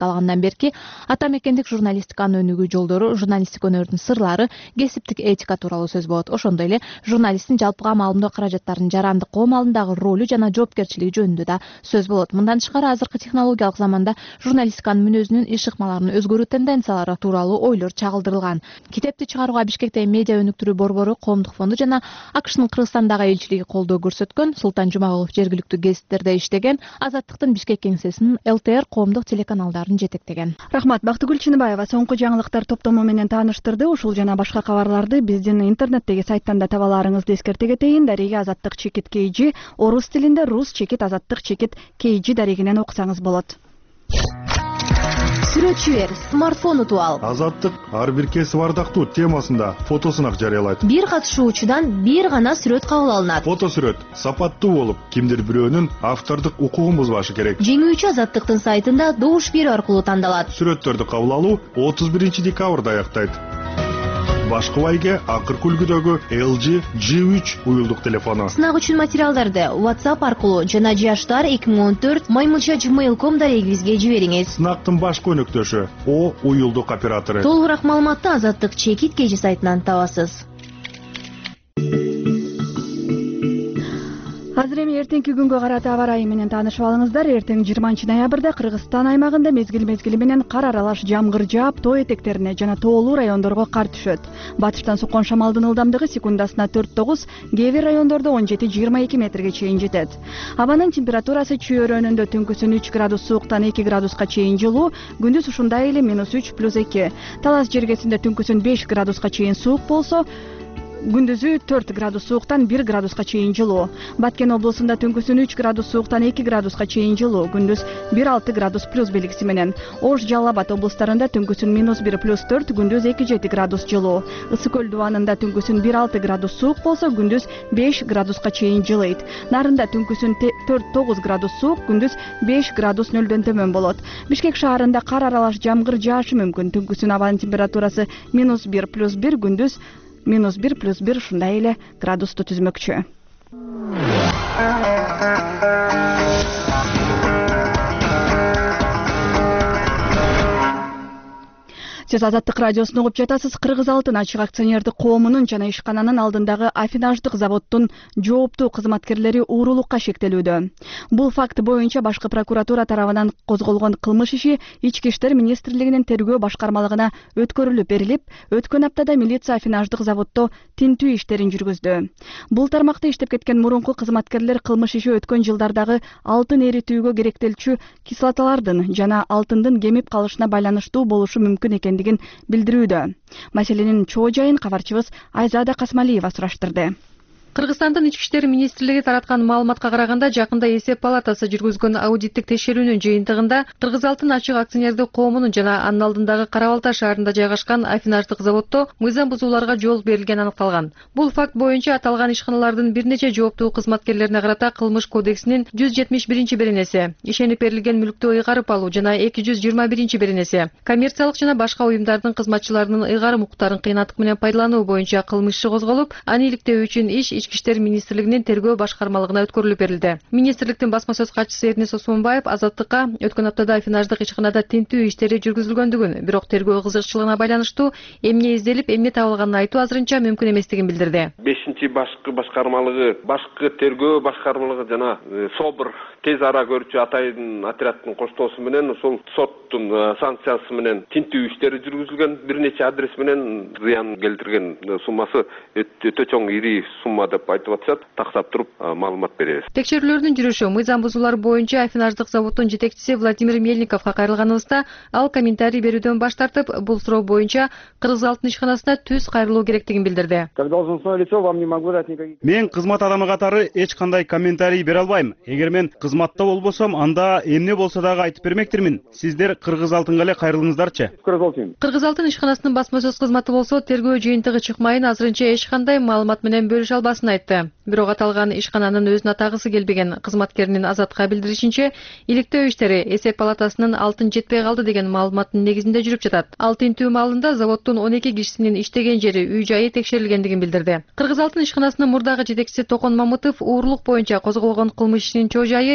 башталгандан берки ата мекендик журналистиканын өнүгүү жолдору, журналистик өнөрдүн сырлары, кесиптик этика тууралуу сөз болот. Ошондой эле журналисттин жалпыга маалымдоо каражаттарынын жарандык коом алдындагы ролу жана жоопкерчилиги жөнүндө да сөз болот. Мындан тышкары азыркы технологиялык заманда журналистиканын мүнөзүнүн, иш ыкмаларынын өзгөрүү тенденциялары тууралуу ойлор чагылдырылган. Китепти чыгарууга Бишкектеги медиа өнүктүрүү борбору, Коомдук фонду жана АКШнын Кыргызстандагы элчилиги колдоо көрсөткөн. Султан Жумагулов жергиликтүү гезиттерде иштеген, Азаттыктын Бишкек кеңсесинин ЛТР коомдук телеканалдарын жетектеген. Рахмат. Бактыгүл Чыныбаева соңку жаңылыктар топтому менен тааныштырды. Ушул жана башка кабарларды биздин интернеттеги сайттан да таба аларыңызды эскерте кетейин. Дареги Азаттык чекит KG, орус тилинде рус чекит Азаттык чекит KG дарегинен окусаңыз болот. Сүрөтчү бер, смартфон утуп ал. Азаттык ар бир кесип ардактуу темасында фотосунак жарыялайт. Бир катышуучудан бир гана сүрөт кабыл алынат. Фотосүрөт сапаттуу болуп, кимдир бирөөнүн автордук укугун бузбашы керек. Жеңүүчү Азаттыктын сайтында добуш берүү аркылуу тандалат. Сүрөттөрдү кабыл алуу 31-декабрда аяктайт. Башкы байге акыркы үлгүдөгү LG G3 уюлдук телефону. Сынак үчүн материалдарды WhatsApp аркылуу жана jashtар2014@gmail.com дарегибизге жибериңиз. Сынактын башкы өнөктөшү О уюлдук оператору. Толугураак маалыматты Азаттык чекит KG сайтынан табасыз. Азыр эми эртеңки күнгө карата аба ырайы менен таанышып алыңыздар. Эртең 20-ноябрда Кыргызстан аймагында мезгил менен кар аралаш жамгыр жаап, тоо этектерине жана тоолуу райондорго кар түшөт. Батыштан суккан шамалдын ылдамдыгы секундасына 4-9, кээ бир райондордо 17-22 метрге чейин жетет. Абанын температурасы чүйөрөнүндө түнкүсүн 3 градус сууктан 2 градуска чейин жылуу, күндүз ушундай эле -3 + 2. Талас жергесинде түнкүсүн 5 градуска чейин суук болсо, күндүзү 4 градус сууктан 1 градуска чейин жылуу. Баткен облусунда түнкүсүн 3 градус сууктан 2 градуска чейин жылуу, күндүз 1-6 градус плюс белгиси менен. Ош, Жалал Абад облустарында түнкүсүн -1 + 4, күндүз 2-7 градус жылуу. Ысык көл дубанында түнкүсүн 1-6 градус суук болсо, күндүз 5 градуска чейин жылыйт. Нарында түнкүсүн 4-9 градус суук, күндүз 5 градус нөлдөн төмөн болот. Бишкек шаарында кар аралаш жамгыр жаашы мүмкүн. Түнкүсүн абанын температурасы -1 + 1, күндүз -1 + 1 ушундай эле градусту түзмөкчү. Сиз Азаттык радиосун угуп жатасыз. Кыргыз Алтын ачык акционердик коомунун жана ишкананын алдындагы аффинаждык заводдун жооптуу кызматкерлери уурулукка шектелүүдө. Бул факт боюнча башкы прокуратура тарабынан козголгон кылмыш иши Ички иштер министрлигинин тергөө башкармалыгына өткөрүлүп берилип, өткөн аптада милиция аффинаждык заводдо тинтүү иштерин жүргүздү. Бул тармакта иштеп кеткен мурунку кызматкерлер кылмыш иши өткөн жылдардагы алтын эритүүгө керектелчү кислоталардын жана алтындын кемип калышына байланыштуу болушу мүмкүн экендигин билдирүүдө. Маселенин чоо жайын кабарчыбыз Айзада Касмалиева сураштырды. Кыргызстандын Ички иштер министрлиги тараткан маалыматка караганда, жакында эсеп палатасы жүргүзгөн аудиттик текшерүүнүн жыйынтыгында Кыргыз Алтын ачык акционердик коомунун жана анын алдындагы Кара Балта шаарында жайгашкан аффинаждык заводдо мыйзам бузууларга жол берилгени аныкталган. Бул факт боюнча аталган ишканалардын бир нече жооптуу кызматкерлерине карата Кылмыш кодексинин 171 беренеси, ишенип берилген мүлктү ыйгарып алуу жана 221 беренеси, коммерциялык жана башка уюмдардын кызматчыларынын ыйгарым укуктарын кыйнаттык менен пайдалануу боюнча кылмыш иши козголуп, аны иликтөө үчүн иш Ички иштер министрлигинин тергөө башкармалыгына өткөрүлүп берилди. Министрликтин басма сөз катчысы Эрнес Осмонбаев Азаттыкка өткөн аптада аффинаждык ишканада тинтүү иштери жүргүзүлгөндүгүн, бирок тергөө кызыкчылыгына байланыштуу эмне изделип, эмне табылганын айтуу азырынча мүмкүн эместигин билдирди. 5-башкы башкармалыгы, башкы тергөө башкармалыгы жана СОБР тез ара көрчү атайын отряддын коштоосу менен ошол соттун санкциясы менен тинтүү иштери жүргүзүлгөн, бир нече адрес менен зыян келтирген суммасы өтө чоң ири сумма деп айтып атышат. Тактап туруп маалымат беребиз. Текшерүүлөрдүн жүрүшү мыйзам бузуулар боюнча аффинаждык заводдун жетекчиси Владимир Мельниковго кайрылганыбызда, ал комментарий берүүдөн баш тартып, бул суроо боюнча Кыргыз Алтын ишканасына түз кайрылуу керектигин билдирди. Мен кызмат адамы катары эч кандай комментарий бере албайм. Эгер мен кызматта болбосом, анда эмне болсо дагы айтып бермектирмин. Сиздер Кыргыз Алтынга эле кайрылыңыздарчы. Кыргыз Алтын ишканасынын басма сөз кызматы болсо, тергөө жыйынтыгы чыкмайын азырынча эч кандай маалымат менен бөлүшө албасын башкасын айтты. Бирок аталган ишкананын өзүнө атагысы келбеген кызматкеринин Азатка билдиришинче, иликтөө иштери эсеп палатасынын алтын жетпей калды деген маалыматтын негизинде жүрүп жатат. Ал тинтүү маалында заводдун 12 кишисинин иштеген жери, үй жайы текшерилгендигин билдирди. Кыргыз алтын ишканасынын мурдагы жетекчиси Токон Мамытов уурлук боюнча козголгон кылмыш ишинин чоо жайы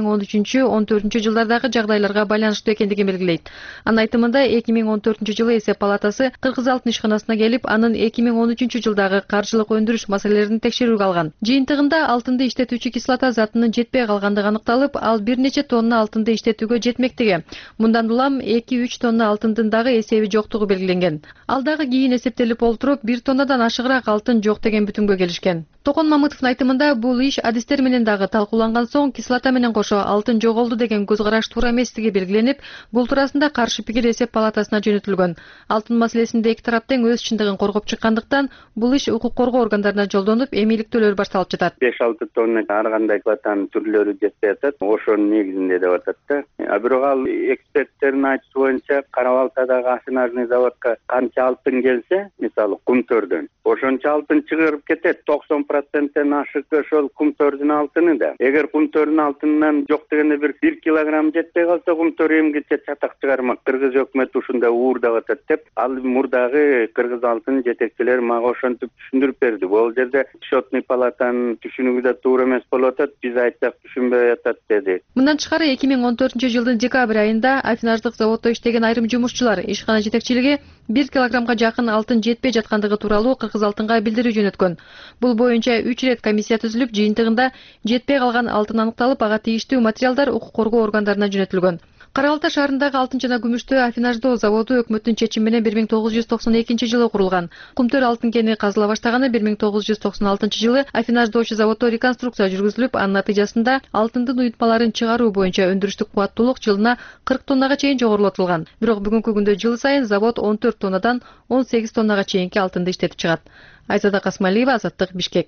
2013-14 жылдардагы жагдайларга байланыштуу экендигин белгилейт. Анын айтымында 2014 жылы эсеп палатасы Кыргыз алтын ишканасына келип, анын 2013 жылдагы каржылык өндүрүш маселелерин текшерүүгө алган. Жыйынтыгында алтынды иштетүүчү кислота затынын жетпей калгандыгы аныкталып, ал бир нече тонна алтынды иштетүүгө жетмектиги. Мындан улам 2-3 тонна алтындын дагы эсеби жоктугу белгиленген. Ал дагы кийин эсептелип олтуруп, 1 тоннадан ашыгыраак алтын жок деген бүтүмгө келишкен. Токон Мамытовдун айтымында бул иш адистер менен дагы талкууланган соң кислота менен кошо алтын жоголду деген көз караш туура эместиги белгиленип, бул туурасында каршы пикир эсеп палатасына жөнөтүлгөн. Алтын маселесинде эки тарап тең өз чындыгын коргоп чыккандыктан, бул иш укук коргоо органдарына жолдонулуп, эмийликтөөлөр башталып жатат. 5-6 тонна ар кандай кислотанын түрлөрү жетпей атат. Ошонун негизинде деп атат да. Бирок ал эксперттердин айтышы боюнча Кара-Балтадагы афинажный заводко канча алтын келсе, мисалы кумтөрдөн, ошончо алтын чыгарып кетет. 90%тен ашык ошол кумтөрдүн алтыны да. Эгер кумтөрдүн алтынынан жок дегенде 1 килограмм жетпей калса, кумтөр эмгиче чатак чыгармак. Кыргыз өкмөтү ушундай уурдап атат деп, ал мурдагы кыргыз алтын жетекчилери мага ошентип түшүндүрүп берди. Бул жерде счетный палатанын түшүнүгү да туура эмес болуп атат, биз айтсак түшүнбөй атат деди. Мындан тышкары 2014 жылдын декабрь айында афинаждык заводдо иштеген айрым жумушчулар ишкана жетекчилиги 1 килограммга жакын алтын жетпей жаткандыгы тууралуу Кыргыз алтынга билдирүү жөнөткөн. Бул боюнча 3 ирет комиссия түзүлүп, жыйынтыгында жетпей калган алтын аныкталып, ага тийиштүү материалдар укук коргоо органдарына жөнөтүлгөн. Кара-Балта шаарындагы алтын жана күмүштү афинаждоо заводу өкмөттүн чечими менен 1992 жылы курулган. Кумтөр алтын кени казыла баштаганы 1996 жылы афинаждоочу заводдо реконструкция жүргүзүлүп, анын натыйжасында алтындын уютмаларын чыгаруу боюнча өндүрүштүк кубаттуулук жылына 40 тоннага чейин жогорулатылган. Бирок бүгүнкү күндө жыл сайын завод 14 тоннадан 18 тоннага чейинки алтынды иштетип чыгат. Айзада Касмалиева, Азаттык, Бишкек.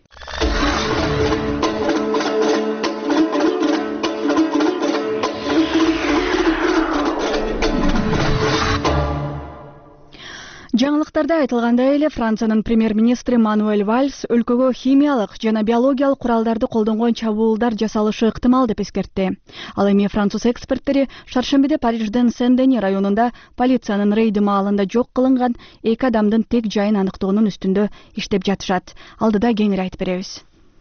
Жаңылыктарда айтылгандай эле, Франциянын премьер-министри Мануэль Вальс өлкөгө химиялык жана биологиялык куралдарды колдонгон чабуулдар жасалышы ыктымал деп эскертти. Ал эми француз эксперттери шаршембиде Париждин Сен-Дени районунда полициянын рейди маалында жок кылынган 2 адамдын тек жайын аныктоонун үстүндө иштеп жатышат. Алдыда кеңири айтып беребиз.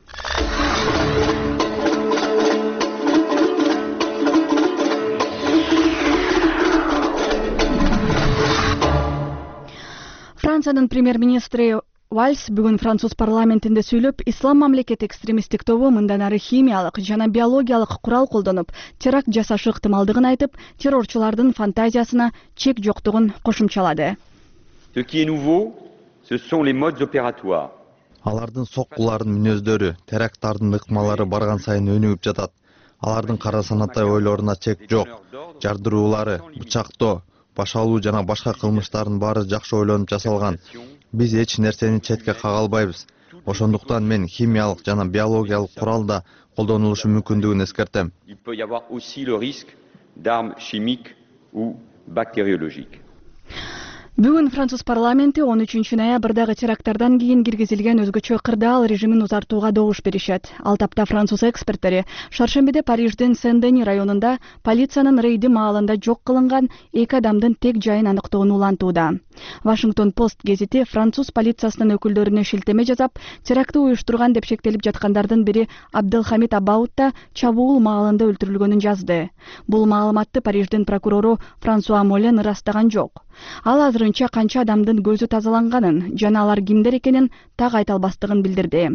Франциянын премьер-министри Вальс бүгүн француз парламентинде сүйлөп, ислам мамлекет экстремисттик тобу мындан ары химиялык жана биологиялык курал колдонуп, теракт жасашы ыктымалдыгын айтып, террорчулардын фантазиясына чек жоктугун кошумчалады. Ce qui est nouveau, ce sont les modes opératoires. Алардын соккулардын мүнөздөрү, теракттардын ыкмалары барган сайын өнүгүп жатат. Алардын кара санатай ойлоруна чек жок. Жардыруулары, бычактоо, баш алуу жана башка кылмыштардын баары жакшы ойлонуп жасалган. Биз эч нерсени четке кага албайбыз. Ошондуктан мен химиялык жана биологиялык курал да колдонулушу мүмкүндүгүн эскертем. Il peut y avoir aussi le risque d'armes chimiques ou bactériologiques. Бүгүн француз парламенти 13 ноябрдагы теракттардан кийин киргизилген өзгөчө кырдаал режимин узартууга добуш беришет. Ал тапта француз эксперттери шаршембиде Париждин Сен-Дени районунда полициянын рейди маалында жок кылынган 2 адамдын тек жайын аныктоону улантууда. Вашингтон Пост гезити француз полициясынын өкүлдөрүнө шилтеме жасап, терактты уюштурган деп шектелип жаткандардын бири Абделхамид Абаут да чабуул маалында өлтүрүлгөнүн жазды. Бул маалыматты Париждин прокурору Франсуа Молен ырастаган жок. Ал азырынча канча адамдын көзү тазаланганын жана алар кимдер экенин так айта албастыгын билдирди.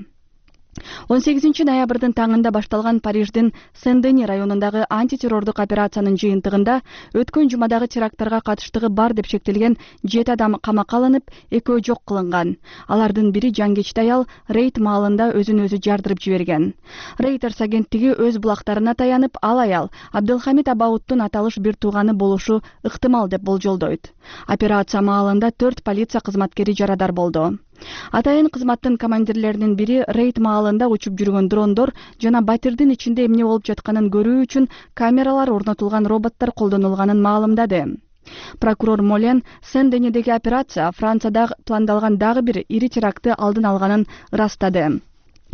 18 ноябрдын таңында башталган Париждин Сен-Дени районундагы антитеррордук операциянын жыйынтыгында өткөн жумадагы теракттарга катыштыгы бар деп шектелген 7 адам камакка алынып, 2 жок кылынган. Алардын бири жангечти аял рейд маалында өзүн өзү жардырып жиберген. Reuters агенттиги өз булактарына таянып, ал аял Абделхамид Абауттун аталыш бир тууганы болушу ыктымал деп болжолдойт. Операция маалында 4 полиция кызматкери жарадар болду. Атайын кызматтын командирлеринин бири рейд маалында учуп жүргөн дрондор жана батирдин ичинде эмне болуп жатканын көрүү үчүн камералар орнотулган роботтор колдонулганын маалымдады. Прокурор Молен Сен-Денидеги операция Францияда пландалган дагы бир ири терактты алдын алганын ырастады.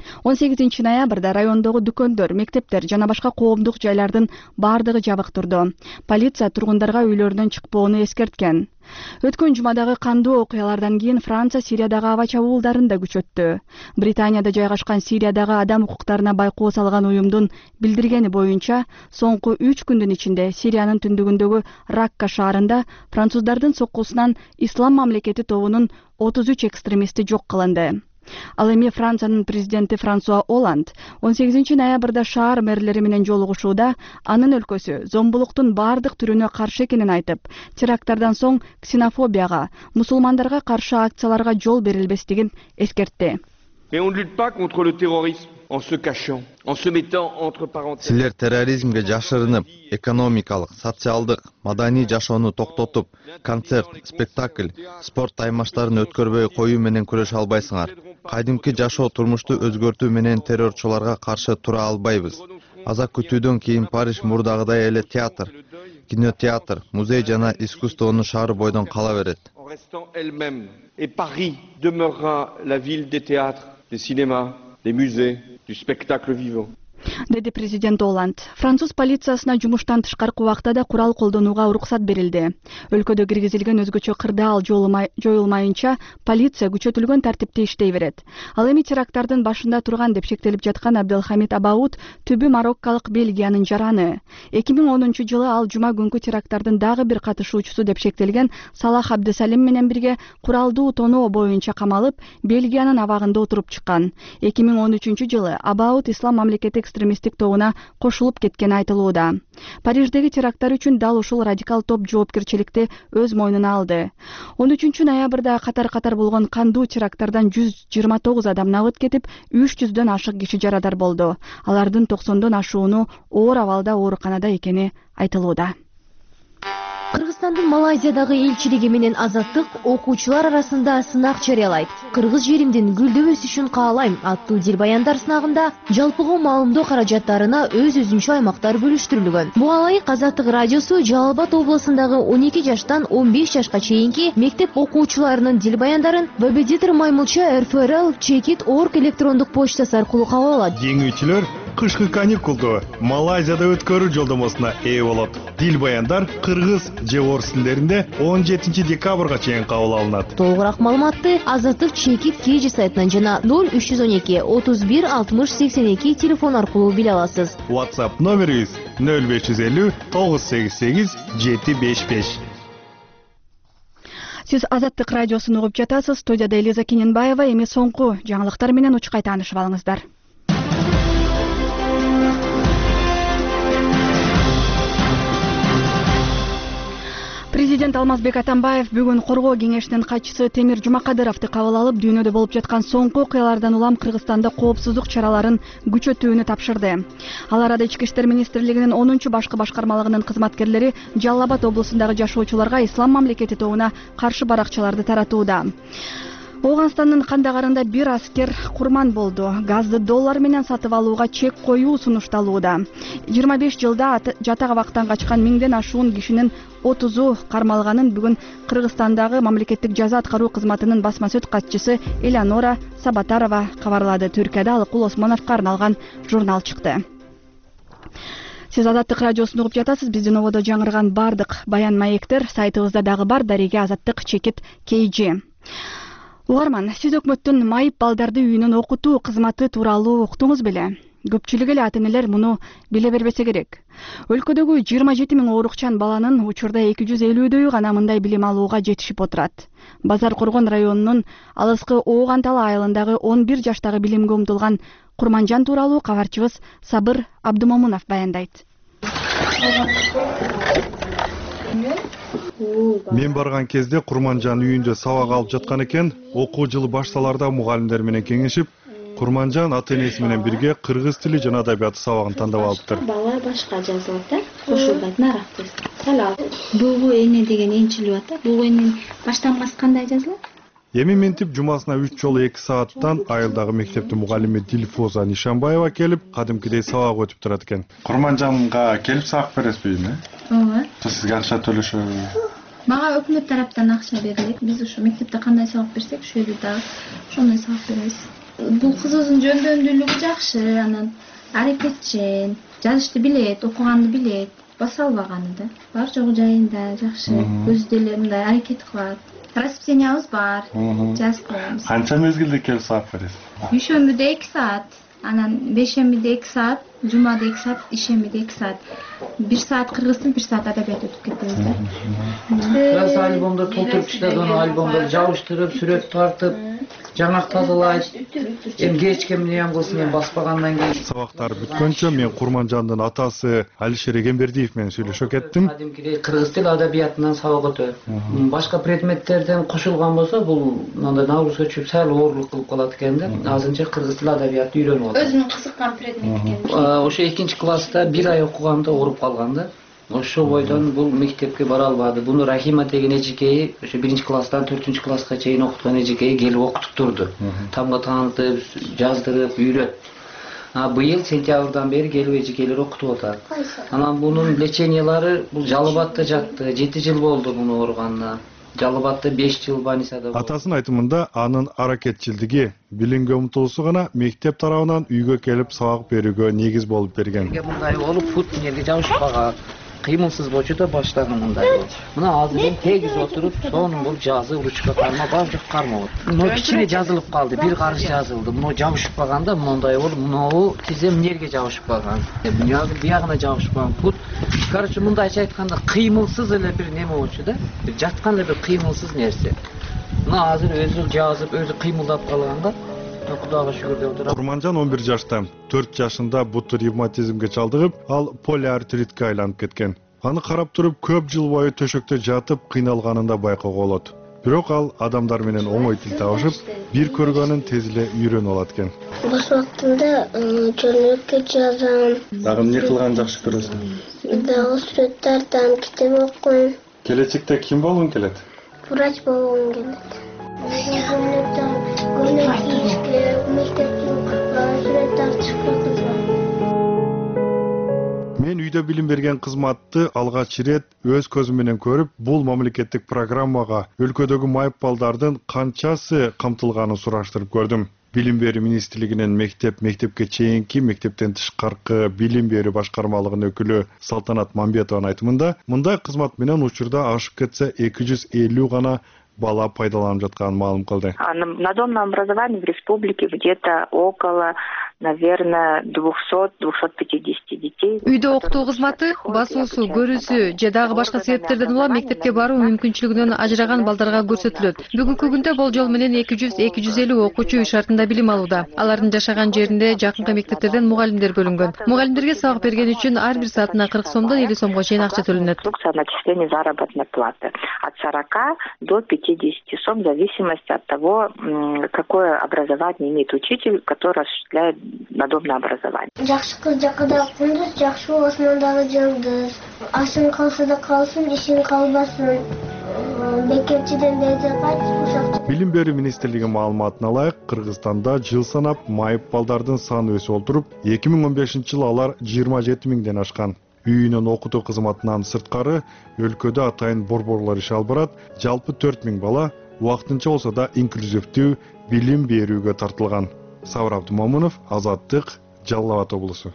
18 ноябрда райондогу дүкөндөр, мектептер жана башка коомдук жайлардын бардыгы жабык турду. Полиция тургундарга үйлөрүнөн чыкпоону эскерткен. Өткөн жумадагы кандуу окуялардан кийин Франция Сириядагы аба чабуулдарын да күчөттү. Британияда жайгашкан Сириядагы адам укуктарына байкоо салган уюмдун билдиргени боюнча, соңку 3 күндүн ичинде Сириянын түндүгүндөгү Ракка шаарында француздардын соккусунан Ислам мамлекети тобунун 33 экстремисти жок кылынды. Ал эми Франциянын президенти Франсуа Оланд 18 ноябрда шаар мэрлери менен жолугушууда анын өлкөсү зомбулуктун бардык түрүнө каршы экенин айтып, теракттардан соң ксенофобияга, мусулмандарга каршы акцияларга жол берилбестигин эскертти. Mais on ne lutte pas contre le terrorisme en se cachant, en se mettant entre parenthèses. Силер терроризмге жашырынып, экономикалык, социалдык, маданий жашоону токтотуп, концерт, спектакль, спорт аймаштарын өткөрбөй коюу менен күрөшө албайсыңар. Кайдымкы жашоо турмушту өзгөртүү менен террорчуларга каршы тура албайбыз. Аза күтүүдөн кийин Париж мурдагыдай эле театр, кинотеатр, музей жана искусствонун шаары бойдон кала берет. En restant elle-même. Et Paris demeurera la ville des théâtres, des cinémas, des musées, du spectacle vivant. Деди президент Оланд. Француз полициясына жумуштан тышкаркы убакта да курал колдонууга уруксат берилди. Өлкөдө киргизилген өзгөчө кырдаал жоюлмайынча полиция күчөтүлгөн тартипте иштей берет. Ал эми теракттардын башында турган деп шектелип жаткан Абделхамид Абауд түбү мароккалык Бельгиянын жараны. 2010-жылы ал жума күнкү теракттардын дагы бир катышуучусу деп шектелген Салах Абдесалим менен бирге куралдуу тоноо боюнча камалып, Бельгиянын абагында отуруп чыккан. 2013-жылы Абауд Ислам мамлекети экстремисттик тобуна кошулуп кеткени айтылууда. Париждеги теракттар үчүн дал ушул радикал топ жоопкерчиликти өз мойнуна алды. 13 ноябрда катар болгон кандуу теракттардан 129 адам набыт кетип, 300дөн ашык киши жарадар болду. Алардын 90дон ашууну оор абалда ооруканада экени айтылууда. Кыргызстандын Малайзиядагы элчилиги менен Азаттык окуучулар арасында сынак жарыялайт. Кыргыз жеримдин гүлдөп өсүшүн каалайм аттуу дилбаяндар сынагында жалпыга маалымдоо каражаттарына өз-өзүнчө аймактар бөлүштүрүлгөн. Буга ылайык Азаттык радиосу Жалал Абад облусундагы 12 жаштан 15 жашка чейинки мектеп окуучуларынын дилбаяндарын Бабедитер Маймылча rfrl@chekit.org электрондук почтасы аркылуу кабыл алат. Жеңүүчүлөр кышкы каникулду Малайзияда өткөрүү жолдомосуна ээ болот. Дилбаяндар кыргыз же орус тилдеринде 17 декабрга чейин кабыл алынат. Толугураак маалыматты Азаттык Чекит KG сайтынан жана 0312 31 60 82 телефон аркылуу биле аласыз. WhatsApp номерибиз 0550 988 755. Сиз Азаттык радиосун угуп жатасыз. Студияда Элиза Кененбаева. Эми соңку жаңылыктар менен учкай таанышып алыңыздар. Президент Алмазбек Атамбаев бүгүн Коргоо кеңешинин катчысы Темир Жумакадыровду кабыл алып, дүйнөдө болуп жаткан соңку окуялардан улам Кыргызстанда коопсуздук чараларын күчөтүүнү тапшырды. Ал арада Ички иштер министрлигинин 10 башкы башкармалыгынын кызматкерлери Жалал Абад облусундагы жашоочуларга Ислам мамлекети тобуна каршы баракчаларды таратууда. Ооганстандын Кандагарында бир аскер курман болду. Газды доллар менен сатып алууга чек коюу сунушталууда. 25 жылда жатак абактан качкан миңден ашуун кишинин 30-у кармалганын бүгүн Кыргызстандагы мамлекеттик жаза аткаруу кызматынын басма сөз катчысы Элеонора Сабатарова кабарлады. Түркияда Алыкул Осмоновго арналган журнал чыкты. Сиз Азаттык радиосун угуп жатасыз. Биздин ободо жаңырган бардык баян маектер сайтыбызда дагы бар. Дареге Азаттык Чекит KG. Угарман, сиз өкмөттүн майып балдарды үйүнөн окутуу кызматы тууралуу уктуңуз беле? Көпчүлүк эле ата-энелер муну биле бербесе керек. Өлкөдөгү 27 000 оорукчан баланын учурда 250дөйү гана мындай билим алууга жетишип отурат. Базар Коргон районунун алыскы Оогантал айылындагы 11 жаштагы билимге умтулган Курманжан тууралуу кабарчыбыз Сабыр Абдымомунов баяндайт. Мен барган кезде Курманжан үйүндө сабак алып жаткан экен. Окуу жылы башталарда мугалимдер менен кеңешип, Курманжан ата-энеси менен бирге кыргыз тили жана адабияты сабагын тандап алыптыр. Бала башка жазылат да, кошулбайт нарактыз. Салал. Бугу эне деген энчилип атат. Бугу эненин баштамасы кандай жазылат? Эми ментип жумасына 3 жолу 2 сааттан айылдагы мектептин мугалими Дилфоза Нишанбаева келип, кадимкидей сабак өтүп турат экен. Курманжанга келип сабак бересизби? Ооба. Сизге акча төлөшөбү? Мага өкмөт тараптан акча берилет. Биз ушу мектепте кандай сабак берсек, ошол жерде дагы ошондой сабак беребиз. Бул кызыбыздын жөндөмдүүлүгү жакшы, анан аракетчил, жазышты билет, окуганды билет, баса албаганы да. Бар жогу жайында жакшы, өзү деле мындай аракет кылат. Расписаниябыз бар, жазып коебуз. Канча мезгилде келип сабак бересиз? Дүйшөмбүдө 2 саат, анан бейшембиде 2 саат, жумада 2 саат, ишембиде 2 саат. 1 саат кыргыз тил, 1 саат адабият өтүп кетебиз да. Раз альбомду толтуруп иштеп, альбомду жабыштырып, сүрөт тартып, жаңак тазалайт. Эми кечке эмне кылсын, эми баспагандан кийин. Сабактар бүткөнчө мен Курманжандын атасы Алишер Эгембердиев менен сүйлөшө кеттим. Кадимкидей кыргыз тил адабиятынан сабак өтөт. Башка предметтерден кошулган болсо, бул мындай нагрузка түшүп сал оорлук кылып калат экен да. Азырынча кыргыз тил адабиятты үйрөнүп атат. Өзүнүн кызыккан предмети экен. Ошо 2-класста 1 ай окуганда ооруп калган да. Ошо бойдон бул мектепке бара албады. Буну Рахима деген эжекеи ошо 1-класстан 4-класска чейин окуткан эжекеи келип окутуп турду. Тамга таанытып, жаздырып, үйрөт. Быйыл сентябрдан бери келип эжекелер окутуп атат. Анан бунун лечениялары бул Жалыбатта жатты. 7 жыл болду муну ооруганына. Жалыбатта 5 жыл больницада болду. Атасынын айтымында анын аракетчилдиги, билимге умтулуусу гана мектеп тарабынан үйгө келип сабак берүүгө негиз болуп берген. Мындай болуп, фут нерге жабышпаган, кыймылсыз болчу да баштаган мындай болуп. Мына азыр тегиз отуруп, сонун бул жазып, ручка карма, баардык кармап. Мына кичине жазылып калды, 1 карыш жазылды. Мына жабышып калганда мындай болуп, мынау тизем нерге жабышып калган. Биягына жабышып калган фут. Короче, мындайча айтканда кыймылсыз эле бир неме болчу да. Жаткан эле бир кыймылсыз нерсе. Мына азыр өзү жазып, өзү кыймылдап калганда Кудайга шүгүр деп отурам. Курманжан 11 жашта, 4 жашында буту ревматизмге чалдыгып, ал полиартритке айланып кеткен. Аны карап туруп, көп жыл бою төшөктө жатып, кыйналганын да байкоого болот. Бирок ал адамдар менен оңой тил табышып, бир көргөнүн тез эле үйрөнүп алат экен. Бош убактымда жөнөккө жазам. Дагы эмне кылганды жакшы көрөсүң? Дагы сүрөт тартам, китеп окуйм. Келечекте ким болгуң келет? Врач болгум келет. Көмөк кийишке, мектептин сүрөт тартышка кызыгам. Мен үйдө билим берген кызматты алгач ирет өз көзүм менен көрүп, бул мамлекеттик программага өлкөдөгү майып балдардын канчасы камтылганын сураштырып көрдүм. Билим берүү министрлигинин мектепке чейинки, мектептен тышкаркы билим берүү башкармалыгынын өкүлү Салтанат Мамбетованын айтымында, мындай кызмат менен учурда ашып кетсе 250 гана бала пайдаланып жатканын маалым кылды. На домном образовании в республике где-то около, наверное, 200-250 детей. Үйдө окутуу кызматы, басуусу, көрүүсү же дагы башка себептерден улам мектепке баруу мүмкүнчүлүгүнөн ажыраган балдарга көрсөтүлөт. Бүгүнкү күндө болжол менен 200-250 окуучу үй шартында билим алууда. Алардын жашаган жеринде жакынкы мектептерден мугалимдер бөлүнгөн. Мугалимдерге сабак берген үчүн ар бир саатына 40 сомдон 50 сомго чейин акча төлөнөт. Начисление заработной платы от 40 до 50 сом в зависимости от того, какое образование имеет учитель, который осуществляет надомное образование. Жакшы кыз жакыда кундуз, жакшы осмондагы жылдыз. Ашың калса да калсын, ишиң калбасын. Бекерчиден безе кайт. Билим берүү министрлиги маалыматына ылайык, Кыргызстанда жыл санап майып балдардын саны өсүп отуруп, 2015-жылы алар 27 миңден ашкан. Үйүнөн окутуу кызматынан сырткары өлкөдө атайын борборлор иш алып барат. Жалпы 4000 бала убактынча болсо да инклюзивдүү билим берүүгө тартылган. Сабыр Абдумамунов, Азаттык, Жалал Абад облусу.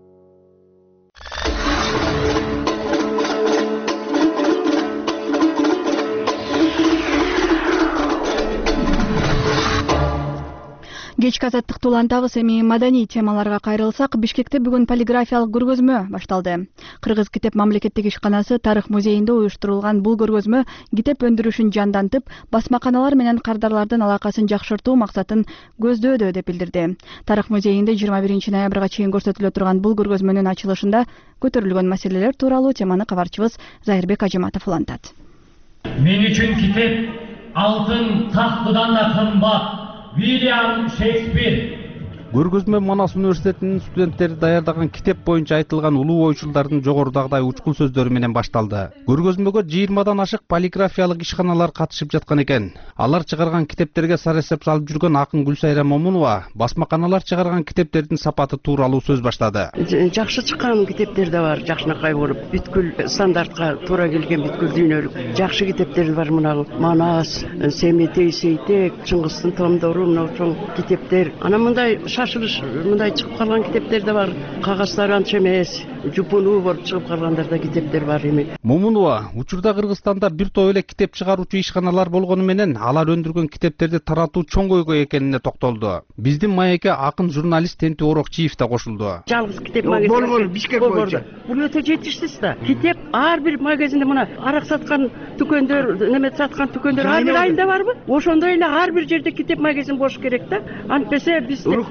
Кечки азаттыкты улантабыз. Эми маданий темаларга кайрылсак, Бишкекте бүгүн полиграфиялык көргөзмө башталды. Кыргыз китеп мамлекеттик ишканасы Тарых музейинде уюштурулган бул көргөзмө китеп өндүрүшүн жандантып, басмаканалар менен кардарлардын алакасын жакшыртуу максатын көздөдө деп билдирди. Тарых музейинде 21 ноябрга чейин көрсөтүлө турган бул көргөзмөнүн ачылышында көтөрүлгөн маселелер тууралуу теманы кабарчыбыз Зайырбек Ажиматов улантат. Мен үчүн китеп алтын тактыдан да кымбат. William Shakespeare Көргөзмө Манас университетинин студенттери даярдаган китеп боюнча айтылган улуу ойчулдардын жогорудагыдай учкул сөздөрү менен башталды. Көргөзмөгө 20дан ашык полиграфиялык ишканалар катышып жаткан экен. Алар чыгарган китептерге сарасап салып жүргөн акын Гүлсайра Момунова басмаканалар чыгарган китептердин сапаты тууралуу сөз баштады. Жакшы чыккан китептер да бар, жакшынакай болуп, бүткүл стандартка туура келген бүткүл дүйнөлүк жакшы китептер бар. Мына Манас, Семетей Сейтек, Чыңгыстын томдору, мына чоң китептер. Ана мындай шашылыш, мындай чыгып калган китептер да бар. Кагаздары анча эмес, жупунуу болуп чыгып калгандар да китептер бар эми. Момунова учурда Кыргызстанда бир топ эле китеп чыгаруучу ишканалар болгону менен алар өндүргөн китептерди таратуу чоң көйгөй экенине токтолду. Биздин маекке акын журналист Тентүү Орокчиев да кошулду. Жалгыз китеп магазин болгон Бишкек боюнча. Бул өтө жетиштүү да. Китеп ар бир магазинде мына арак саткан дүкөндөр, немет саткан дүкөндөр ар бир айында барбы? Ошондой эле ар бир жерде китеп магазин болуш керек да. Антпесе биз урук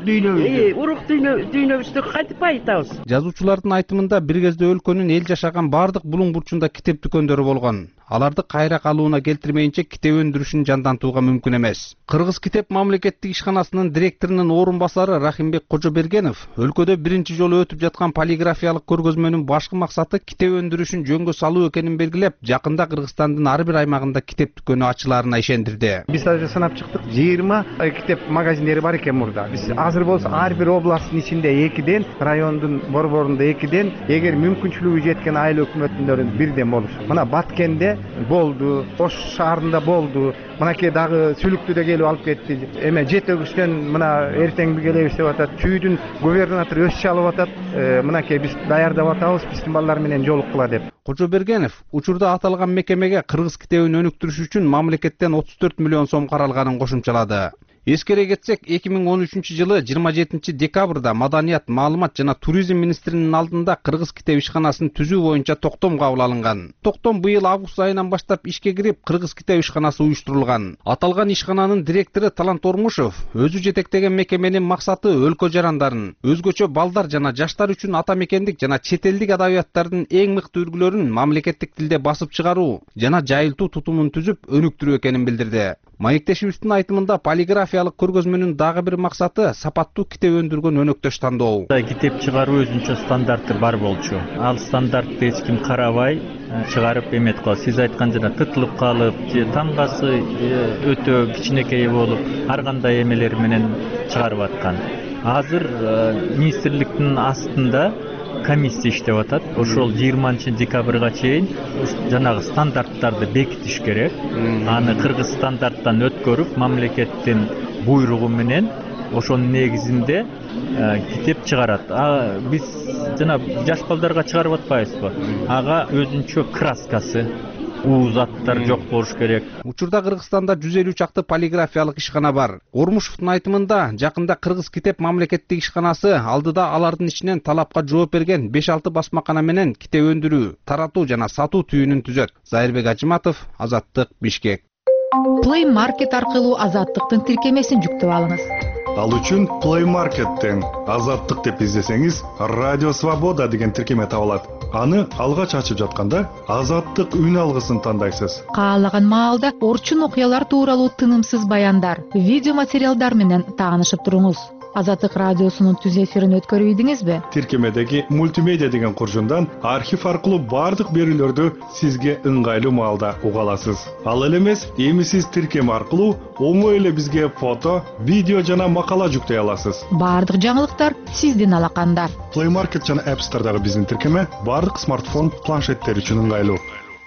дүйнөбүздү кантип байытабыз? Жазуучулардын айтымында бир кезде өлкөнүн эл жашаган бардык булуң бурчунда китеп дүкөндөрү болгон. Аларды кайра калууна келтирмейинче китеп өндүрүшүн жандантууга мүмкүн эмес. Кыргыз китеп мамлекеттик ишканасынын директорунун орун басары Рахимбек Кожобергенов өлкөдө биринчи жолу өтүп жаткан полиграфиялык көргөзмөнүн башкы максаты китеп өндүрүшүн жөнгө салуу экенин белгилеп, жакында Кыргызстандын ар бир аймагында китеп дүкөнү ачылаарына ишендирди. Биз азыр санап чыктык, 20 китеп магазиндери бар экен мурда. Биз азыр болсо ар бир областтын ичинде 2ден, райондун борборунда 2ден, эгер мүмкүнчүлүгү жеткен айыл өкмөттүндөрүн 1ден болушу. Мына Баткенде болду, Ош шаарында болду. Мынакей дагы Сүлүктүдө келип алып кетти. Эме Жетөгүчтөн мына эртең келебиз деп атат. Чүйдүн губернатору өз чалып атат. Мынакей биз даярдап атабыз, биздин балдар менен жолуккула деп. Кожобергенов учурда аталган мекемеге кыргыз китебин өнүктүрүш үчүн мамлекеттен 34 миллион сом каралганын кошумчалады. Эскере кетсек, 2013-жылы 27 декабрда Маданият, маалымат жана туризм министринин алдында кыргыз китеп ишканасын түзүү боюнча токтом кабыл алынган. Токтом быйыл август айынан баштап ишке кирип, кыргыз китеп ишканасы уюштурулган. Аталган ишкананын директору Талант Ормушев өзү жетектеген мекеменин максаты өлкө жарандарын, өзгөчө балдар жана жаштар үчүн ата мекендик жана чет элдик адабияттардын эң мыкты үлгүлөрүн мамлекеттик тилде басып чыгаруу жана жайылтуу тутумун түзүп өнүктүрүү экенин билдирди. Маектешибиздин айтымында полиграфиялык көргөзмөнүн дагы бир максаты сапаттуу китеп өндүргөн өнөктөш тандоо. Китеп чыгаруу өзүнчө стандарты бар болчу. Ал стандартты эч ким карабай чыгарып эметип калат. Сиз айткан жана тытылып калып, тангасы өтө кичинекей болуп, ар кандай эмелер менен чыгарып аткан. Азыр министрликтин астында комиссия иштеп атат. Ошол 20 декабрга чейин жанагы стандарттарды бекитиш керек. Аны кыргыз стандарттан өткөрүп, мамлекеттин буйругу менен ошонун негизинде китеп чыгарат. Биз жана жаш балдарга чыгарып атпайбызбы? Ага өзүнчө краскасы, заттар жок болуш керек. Учурда Кыргызстанда 150 чакты полиграфиялык ишкана бар. Ормушевдун айтымында, жакында кыргыз китеп мамлекеттик ишканасы алдыда алардын ичинен талапка жооп берген 5-6 басмакана менен китеп өндүрүү, таратуу жана сатуу түйүнүн түзөт. Зайырбек Ажыматов, Азаттык, Бишкек. Play Market аркылуу Азаттыктын тиркемесин жүктөп алыңыз. Ал үчүн Play Market'тен Азаттык деп издесеңиз, Радио Свобода деген тиркеме табылат. Аны алгач ачып жатканда Азаттык үн алгысын тандайсыз. Каалаган маалда орчун окуялар тууралуу тынымсыз баяндар, видео материалдар менен таанышып туруңуз. Азаттык радиосунун түз эфирин өткөрүп ийдиңизби? Тиркемедеги мультимедиа деген куржундан архив аркылуу бардык берүүлөрдү сизге ыңгайлуу маалда уга аласыз. Ал эле эмес, эми сиз тиркеме аркылуу оңой эле бизге фото, видео жана макала жүктөй аласыз. Бардык жаңылыктар сиздин алаканда. Play Market жана App Store'дагы биздин тиркеме бардык смартфон, планшеттер үчүн ыңгайлуу.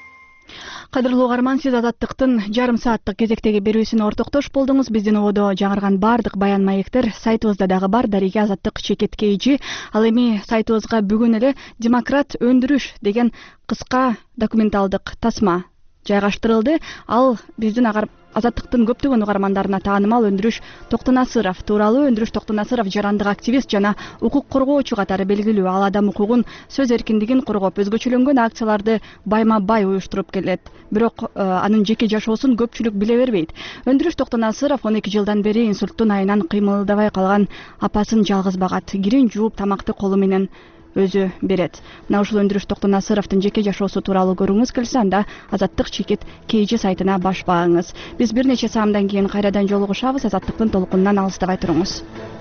Кадырлуу угарман, сиз Азаттыктын жарым сааттык кезектеги берүүсүнө ортоктош болдуңуз. Биздин ободо жаңырган бардык баян маектер сайтыбызда дагы бар. Дарига Азаттык чекет KG. Ал эми сайтыбызга бүгүн эле демократ өндүрүш деген кыска документалдык тасма жайгаштырылды. Ал биздин Азаттыктын көптөгөн угармандарына таанымал Өндүрүш Токтонасыров тууралуу. Өндүрүш Токтонасыров жарандык активист жана укук коргоочу катары белгилүү. Ал адам укугун, сөз эркиндигин коргоп, өзгөчөлөнгөн акцияларды байма-бай уюштуруп келет. Бирок анын жеке жашоосун көпчүлүк биле бербейт. Өндүрүш Токтонасыров 12 жылдан бери инсульттун айынан кыймылдабай калган апасын жалгыз багат. Кирин жууп, тамакты колу менен өзү берет. Мына ушул Өндүрүш Токтонасыровдун жеке жашоосу тууралуу көрүүңүз келсе, анда Азаттык чекет KG сайтына баш багыңыз. Биз бир нече саамдан кийин кайрадан жолугушабыз. Азаттыктын толкунунан алыстабай туруңуз.